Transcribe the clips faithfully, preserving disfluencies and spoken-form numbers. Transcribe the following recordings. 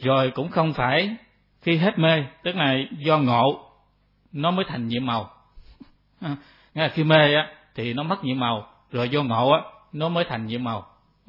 rồi cũng không phải khi hết mê, tức là do ngộ nó mới thành nhiệm màu. Nghĩa là khi mê á thì nó mất nhiệm màu, rồi do ngộ á nó mới thành nhiệm màu.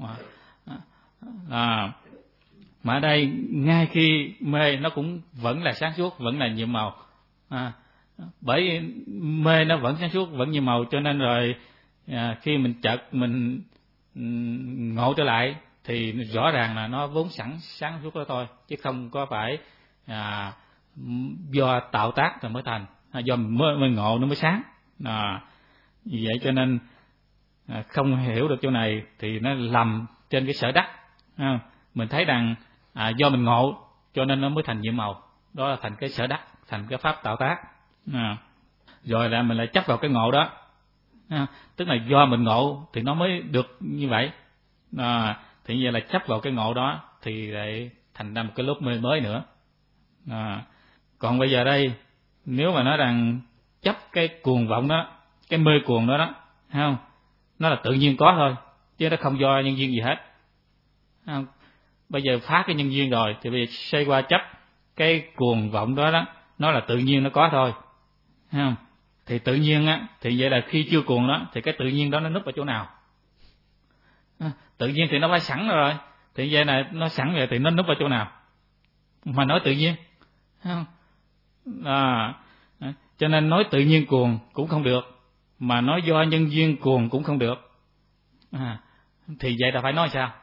À, mà ở đây ngay khi mê nó cũng vẫn là sáng suốt, vẫn là nhiệm màu. À, bởi mê nó vẫn sáng suốt, vẫn nhiệm màu, cho nên rồi à, khi mình chợt mình ngộ trở lại thì rõ ràng là nó vốn sẵn sáng suốt đó thôi, chứ không có phải à, do tạo tác rồi mới thành, do mới, mới ngộ nó mới sáng. À, vì vậy cho nên à, không hiểu được chỗ này thì nó lầm trên cái sở đắc. À, mình thấy rằng à, do mình ngộ cho nên nó mới thành nhiệm màu, đó là thành cái sở đắc, thành cái pháp tạo tác. À, rồi là mình lại chấp vào cái ngộ đó. À, tức là do mình ngộ thì nó mới được như vậy. À, thì như vậy là chấp vào cái ngộ đó thì lại thành ra một cái lớp mê mới nữa. À, còn bây giờ đây nếu mà nói rằng chấp cái cuồng vọng đó, cái mê cuồng đó đó, thấy không? Nó là tự nhiên có thôi, chứ nó không do nhân duyên gì hết. Không? Bây giờ phá cái nhân duyên rồi thì bây giờ xoay qua chấp cái cuồng vọng đó đó, nó là tự nhiên nó có thôi. Thấy không? Thì tự nhiên á, thì vậy là khi chưa cuồng đó thì cái tự nhiên đó nó núp ở chỗ nào? À, tự nhiên thì nó phải sẵn rồi, thì vậy là nó sẵn vậy thì nó núp ở chỗ nào? Mà nói tự nhiên, thấy không? À, cho nên nói tự nhiên cuồng cũng không được, mà nói do nhân duyên cuồng cũng không được. À, thì vậy là phải nói sao?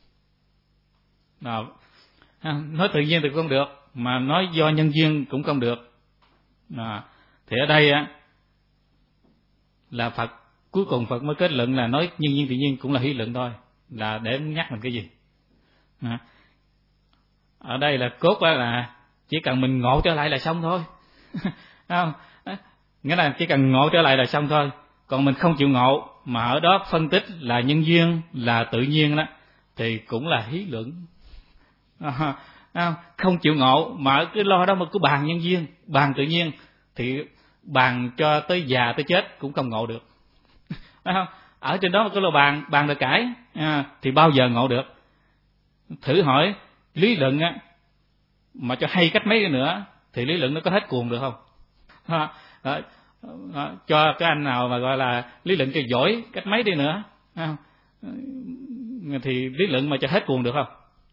À, nói tự nhiên thì cũng không được, mà nói do nhân duyên cũng không được. À, thì ở đây á là Phật cuối cùng Phật mới kết luận là nói nhân duyên tự nhiên cũng là hí luận thôi, là để nhắc mình cái gì? À, ở đây là cốt đó là chỉ cần mình ngộ trở lại là xong thôi. Không? Nghĩa là chỉ cần ngộ trở lại là xong thôi. Còn mình không chịu ngộ mà ở đó phân tích là nhân duyên, là tự nhiên đó, thì cũng là hí luận. À, không? Không chịu ngộ mà cứ lo đó mà cứ bàn nhân duyên, bàn tự nhiên, thì bàn cho tới già tới chết cũng không ngộ được. Phải không? Ở trên đó mà cứ lo bàn, bàn được cãi à, thì bao giờ ngộ được? Thử hỏi lý luận á, mà cho hay cách mấy nữa thì lý luận nó có hết cuồng được không? À, à, à, cho cái anh nào mà gọi là lý luận cho giỏi cách mấy đi nữa à, thì lý luận mà cho hết cuồng được không?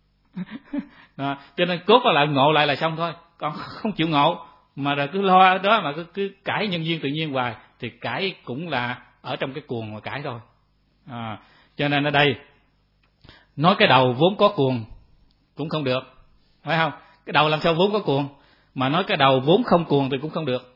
À, cho nên cốt là ngộ lại là xong thôi. Còn không chịu ngộ mà rồi cứ lo đó mà cứ, cứ cãi nhân duyên tự nhiên hoài thì cãi cũng là ở trong cái cuồng mà cãi thôi. À, cho nên ở đây nói cái đầu vốn có cuồng cũng không được, phải không? Cái đầu làm sao vốn có cuồng, mà nói cái đầu vốn không cuồng thì cũng không được.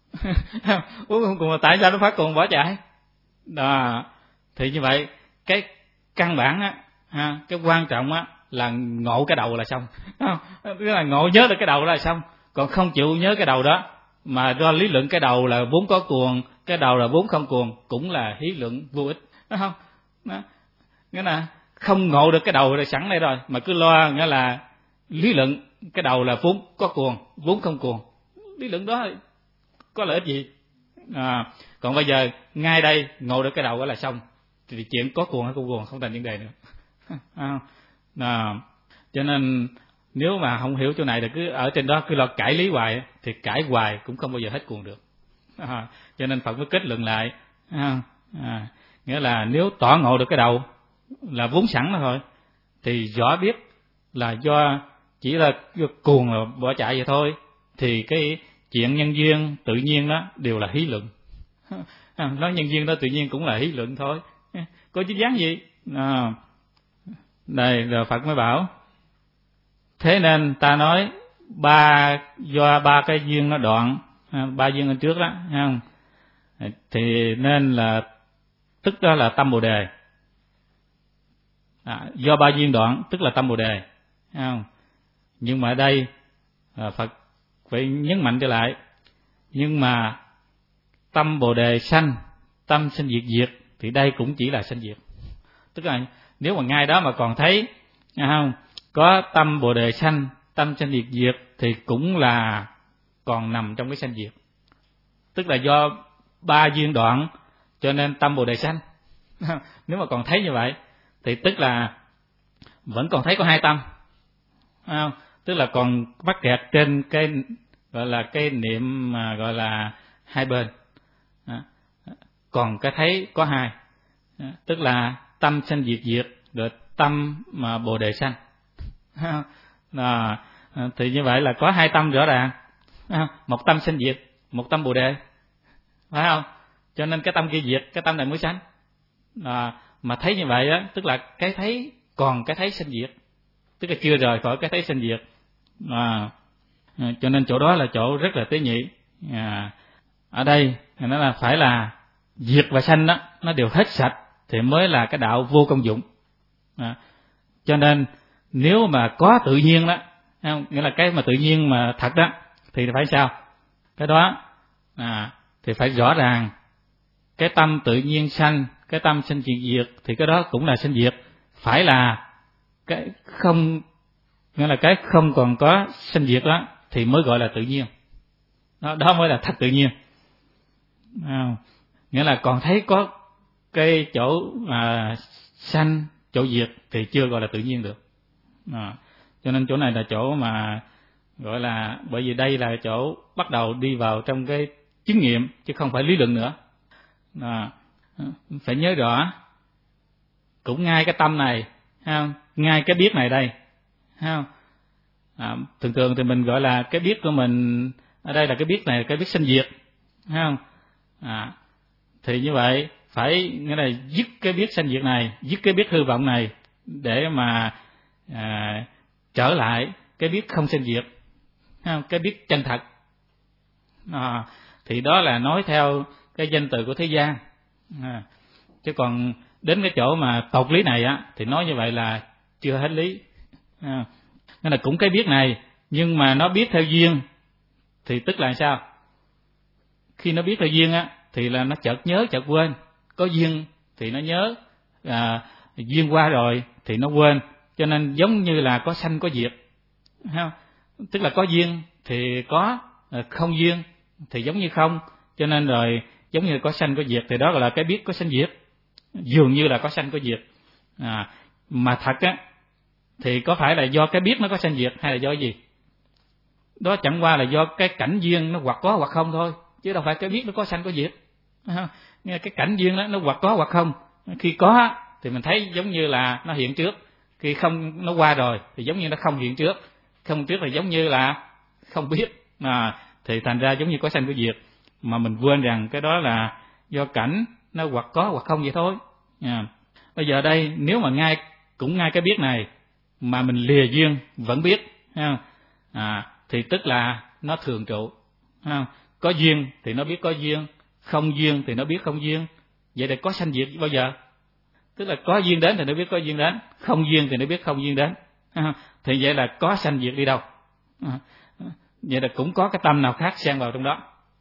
Vốn không cuồng mà tại sao nó phát cuồng bỏ chạy? Đó. Thì như vậy cái căn bản á, ha, cái quan trọng á là ngộ cái đầu là xong. Tức là ngộ nhớ được cái đầu đó là xong. Còn không chịu nhớ cái đầu đó mà do lý luận cái đầu là vốn có cuồng, cái đầu là vốn không cuồng, cũng là hí luận vô ích, đúng không? Đó. Nghĩa là không ngộ được cái đầu là sẵn đây rồi mà cứ lo nghĩa là lý luận cái đầu là vốn có cuồng, vốn không cuồng, lý luận đó có lợi ích gì? À, còn bây giờ ngay đây ngộ được cái đầu đó là xong, thì chuyện có cuồng hay không cuồng không thành vấn đề nữa. À, à, cho nên nếu mà không hiểu chỗ này thì cứ ở trên đó cứ lo cãi lý hoài thì cãi hoài cũng không bao giờ hết cuồng được. À, cho nên Phật mới kết luận lại, à, à, nghĩa là nếu tỏ ngộ được cái đầu là vốn sẵn đó thôi thì rõ biết là do chỉ là do cuồng là bỏ chạy vậy thôi, thì cái chuyện nhân duyên tự nhiên đó đều là hí luận. À, nói nhân duyên đó tự nhiên cũng là hí luận thôi, có chứ dáng gì. À, đây rồi Phật mới bảo thế nên ta nói ba do ba cái duyên nó đoạn, ba duyên ở trước đó, thấy không? Thì nên là tức đó là tâm Bồ đề. À, do ba duyên đoạn tức là tâm Bồ đề, thấy không? Nhưng mà ở đây à, Phật phải nhấn mạnh trở lại, nhưng mà tâm Bồ đề sanh, tâm sanh diệt diệt thì đây cũng chỉ là sanh diệt. Tức là nếu mà ngay đó mà còn thấy, thấy không, có tâm Bồ đề sanh, tâm sanh diệt diệt thì cũng là còn nằm trong cái sanh diệt. Tức là do ba duyên đoạn cho nên tâm Bồ đề sanh. Nếu mà còn thấy như vậy thì tức là vẫn còn thấy có hai tâm, không? tức là còn mắc kẹt trên cái gọi là cái niệm mà gọi là hai bên. À, còn cái thấy có hai, à, tức là tâm sanh diệt diệt, rồi tâm mà bồ đề sanh. À, thì như vậy là có hai tâm rõ ràng, à, một tâm sanh diệt, một tâm bồ đề, phải không? Cho nên cái tâm kia diệt, cái tâm này mới sanh. À, mà thấy như vậy á, tức là cái thấy còn cái thấy sanh diệt, tức là chưa rời khỏi cái thấy sanh diệt. À, cho nên chỗ đó là chỗ rất là tế nhị. À, ở đây nó là phải là diệt và sanh đó, nó đều hết sạch thì mới là cái đạo vô công dụng. À, cho nên nếu mà có tự nhiên đó, không? Nghĩa là cái mà tự nhiên mà thật đó, thì phải sao? Cái đó à, thì phải rõ ràng cái tâm tự nhiên sanh, cái tâm sanh diệt diệt, thì cái đó cũng là sanh diệt, phải là cái không, nghĩa là cái không còn có sanh diệt đó thì mới gọi là tự nhiên. Đó, đó mới là thật tự nhiên. À, nghĩa là còn thấy có cái chỗ à, sanh, chỗ diệt thì chưa gọi là tự nhiên được. À, cho nên chỗ này là chỗ mà gọi là, bởi vì đây là chỗ bắt đầu đi vào trong cái chứng nghiệm chứ không phải lý luận nữa. À, phải nhớ rõ, cũng ngay cái tâm này, không? Ngay cái biết này đây, không? À, thường thường thì mình gọi là cái biết của mình ở đây là cái biết này, cái biết sanh diệt, không? À, thì như vậy phải nghĩa là dứt cái biết sanh diệt này, dứt cái biết hư vọng này để mà à, trở lại cái biết không sanh diệt, không? Cái biết chân thật. À, thì đó là nói theo cái danh từ của thế gian. À, chứ còn đến cái chỗ mà tột lý này á thì nói như vậy là chưa hết lý. À, nên là cũng cái biết này, nhưng mà nó biết theo duyên thì tức là sao? Khi nó biết theo duyên á thì là nó chợt nhớ chợt quên, có duyên thì nó nhớ, à, duyên qua rồi thì nó quên, cho nên giống như là có sanh có diệt. Không? Tức là có duyên thì có, không duyên thì giống như không, cho nên rồi giống như có sanh có diệt thì đó gọi là cái biết có sanh diệt, dường như là có sanh có diệt. À, mà thật á thì có phải là do cái biết nó có sanh diệt hay là do gì? Đó chẳng qua là do cái cảnh duyên nó hoặc có hoặc không thôi, chứ đâu phải cái biết nó có sanh có diệt. À, nghe cái cảnh duyên đó nó hoặc có hoặc không, khi có thì mình thấy giống như là nó hiện trước, khi không nó qua rồi thì giống như nó không hiện trước, không trước là giống như là không biết. À, thì thành ra giống như có sanh có diệt, mà mình quên rằng cái đó là do cảnh nó hoặc có hoặc không vậy thôi. À, bây giờ đây nếu mà ngay cũng ngay cái biết này mà mình lìa duyên vẫn biết, ha, à, thì tức là nó thường trụ. Ha, có duyên thì nó biết có duyên, không duyên thì nó biết không duyên. Vậy thì có sanh diệt bao giờ? Tức là có duyên đến thì nó biết có duyên đến, không duyên thì nó biết không duyên đến. Ha, thì vậy là có sanh diệt đi đâu? À, vậy là cũng có cái tâm nào khác xen vào trong đó.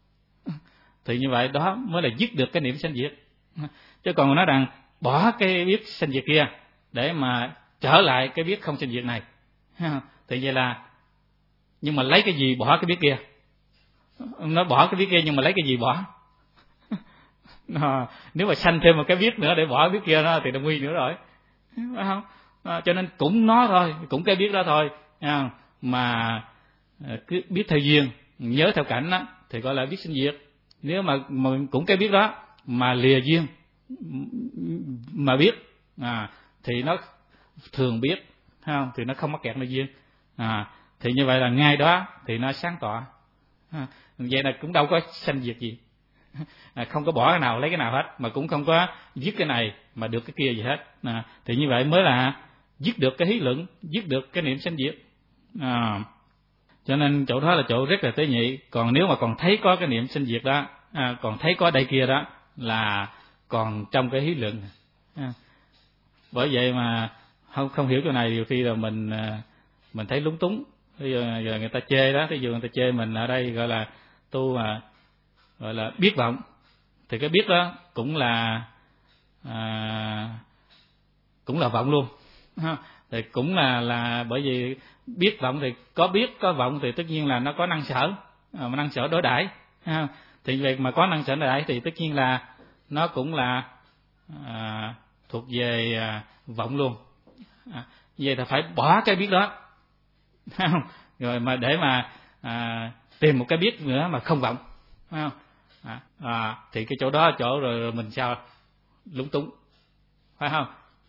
Thì như vậy đó mới là dứt được cái niệm sanh diệt. Chứ còn nói rằng bỏ cái biết sanh diệt kia để mà trở lại cái biết không sanh diệt này, thì vậy là, nhưng mà lấy cái gì bỏ cái biết kia? Nó bỏ cái biết kia nhưng mà lấy cái gì bỏ? À, nếu mà sanh thêm một cái biết nữa để bỏ cái biết kia đó thì nó nguy nữa rồi, phải không? À, cho nên cũng nó thôi, cũng cái biết đó thôi. À, mà cứ biết theo duyên, nhớ theo cảnh đó thì gọi là biết sanh diệt. Nếu mà, mà cũng cái biết đó mà lìa duyên mà biết, à, thì nó thường biết, không? Thì nó không mắc kẹt nơi duyên. À, thì như vậy là ngay đó thì nó sáng tỏ. À, vậy là cũng đâu có sanh diệt gì. À, không có bỏ cái nào lấy cái nào hết, mà cũng không có dứt cái này mà được cái kia gì hết. À, thì như vậy mới là dứt được cái hí luận, dứt được cái niệm sanh diệt. À, cho nên chỗ đó là chỗ rất là tế nhị. Còn nếu mà còn thấy có cái niệm sanh diệt đó, à, còn thấy có đây kia đó là còn trong cái hí luận. À, bởi vậy mà không không hiểu chỗ này, nhiều khi là mình mình thấy lúng túng. Bây giờ, giờ người ta chê đó, ví dụ người ta chê mình ở đây gọi là tu mà gọi là biết vọng, thì cái biết đó cũng là à, cũng là vọng luôn. Ha, thì cũng là là bởi vì biết vọng thì có biết có vọng thì tất nhiên là nó có năng sở, à, năng sở đối đãi. Ha, thì việc mà có năng sở đối đãi thì tất nhiên là nó cũng là à, thuộc về à, vọng luôn. À, vậy là phải bỏ cái biết đó phải không? Rồi mà để mà à, tìm một cái biết nữa mà không vọng, phải không? À, à, thì cái chỗ đó chỗ rồi, rồi mình sao lúng túng, phải không?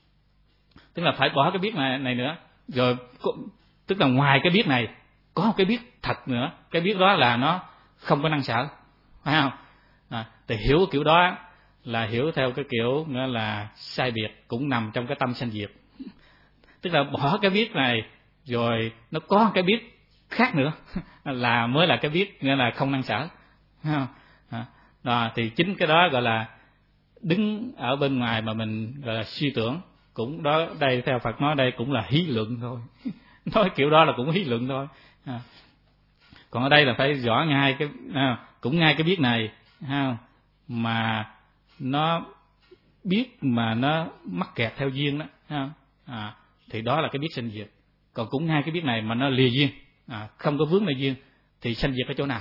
Tức là phải bỏ cái biết này này nữa, rồi tức là ngoài cái biết này có một cái biết thật nữa, cái biết đó là nó không có năng sở, phải không? À, thì hiểu kiểu đó là hiểu theo cái kiểu nữa là sai biệt, cũng nằm trong cái tâm sanh diệt. Tức là bỏ cái biết này rồi nó có cái biết khác nữa là mới là cái biết nghĩa là không năng sở, phải không? À, đó, thì chính cái đó gọi là đứng ở bên ngoài mà mình gọi là suy tưởng, cũng đó đây theo Phật nói đây cũng là hí luận thôi nói kiểu đó là cũng hí luận thôi. À, còn ở đây là phải rõ ngay cái à, cũng ngay cái biết này, ha, mà nó biết mà nó mắc kẹt theo duyên đó, ha, à, thì đó là cái biết sanh diệt. Còn cũng ngay cái biết này mà nó lìa duyên, à, không có vướng nơi duyên thì sanh diệt ở chỗ nào?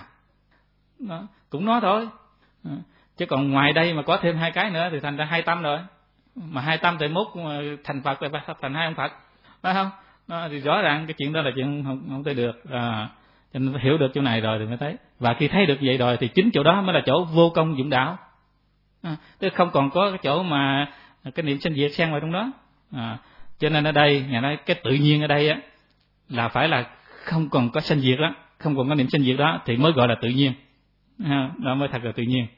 Đó, cũng nói thôi. À, chứ còn ngoài đây mà có thêm hai cái nữa thì thành ra hai tâm rồi, mà hai tâm thì mốt thành Phật rồi thành hai ông Phật, phải không? Đó, thì rõ ràng cái chuyện đó là chuyện không không thể được. À, cho nên hiểu được chỗ này rồi thì mới thấy, và khi thấy được vậy rồi thì chính chỗ đó mới là chỗ vô công dụng đạo, à, tức không còn có cái chỗ mà cái niệm sanh diệt xen vào trong đó. À, cho nên ở đây ngài nói cái tự nhiên ở đây á là phải là không còn có sanh diệt đó, không còn có niệm sanh diệt đó thì mới gọi là tự nhiên, à, đó mới thật là tự nhiên.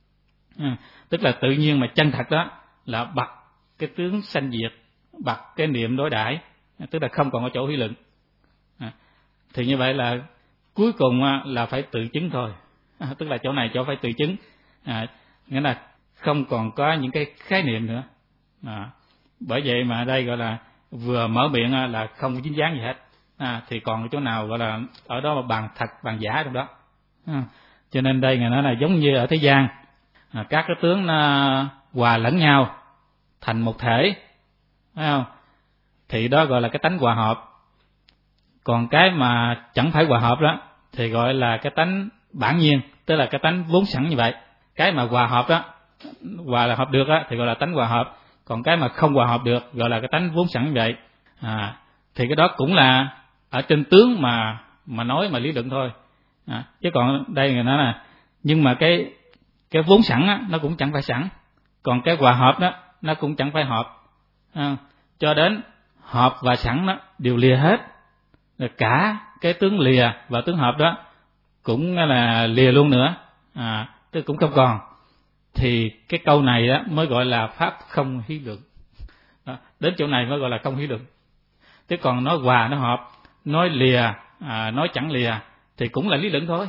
À, tức là tự nhiên mà chân thật đó là bật cái tướng sanh diệt, bật cái niệm đối đãi, tức là không còn có chỗ hí luận. À, thì như vậy là cuối cùng là phải tự chứng thôi, à, tức là chỗ này chỗ phải tự chứng, à, nghĩa là không còn có những cái khái niệm nữa. À, bởi vậy mà ở đây gọi là vừa mở miệng là không dính dáng gì hết, à, thì còn chỗ nào gọi là ở đó mà bàn thật bàn giả trong đó. À, cho nên đây ngài nói là giống như ở thế gian, à, các cái tướng nó hòa lẫn nhau thành một thể, phải không? Thì đó gọi là cái tánh hòa hợp. Còn cái mà chẳng phải hòa hợp đó thì gọi là cái tánh bản nhiên, tức là cái tánh vốn sẵn như vậy. Cái mà hòa hợp đó, hòa là hợp được đó thì gọi là tánh hòa hợp. Còn cái mà không hòa hợp được gọi là cái tánh vốn sẵn như vậy. À, thì cái đó cũng là ở trên tướng mà mà nói mà lý luận thôi. À, chứ còn đây người nói là nhưng mà cái cái vốn sẵn á, nó cũng chẳng phải sẵn. Còn cái hòa hợp đó nó cũng chẳng phải hợp. À, cho đến hợp và sẵn đó đều lìa hết. Rồi cả cái tướng lìa và tướng hợp đó cũng là lìa luôn nữa, à, tức cũng không còn. Thì cái câu này đó mới gọi là pháp không hí luận. Đó, đến chỗ này mới gọi là không hí luận. Chứ còn nói hòa nó hợp, nói lìa, à, nói chẳng lìa thì cũng là lý luận thôi.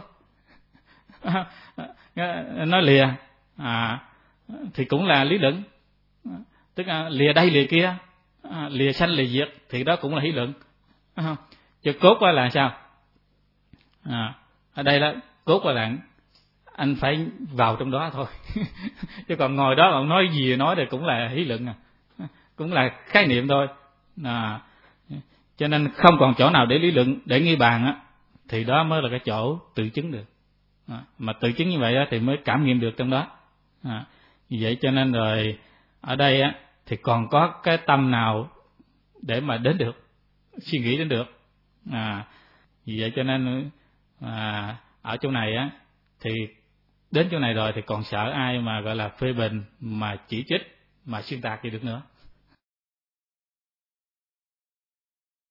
Nói lìa à, thì cũng là lý luận, tức là lìa đây lìa kia, à, lìa sanh lìa diệt thì đó cũng là hí luận. À, chứ cốt là sao? À, ở đây đó cốt là anh phải vào trong đó thôi. Chứ còn ngồi đó mà nói gì nói thì cũng là hí luận, à, cũng là khái niệm thôi. À, cho nên không còn chỗ nào để lý luận, để nghi bàn á, thì đó mới là cái chỗ tự chứng được. À, mà tự chứng như vậy á, thì mới cảm nghiệm được trong đó. À, vì vậy cho nên rồi ở đây á, thì còn có cái tâm nào để mà đến được, suy nghĩ đến được. À, vì vậy cho nên à, ở chỗ này á, thì đến chỗ này rồi thì còn sợ ai mà gọi là phê bình, mà chỉ trích, mà xuyên tạc gì được nữa.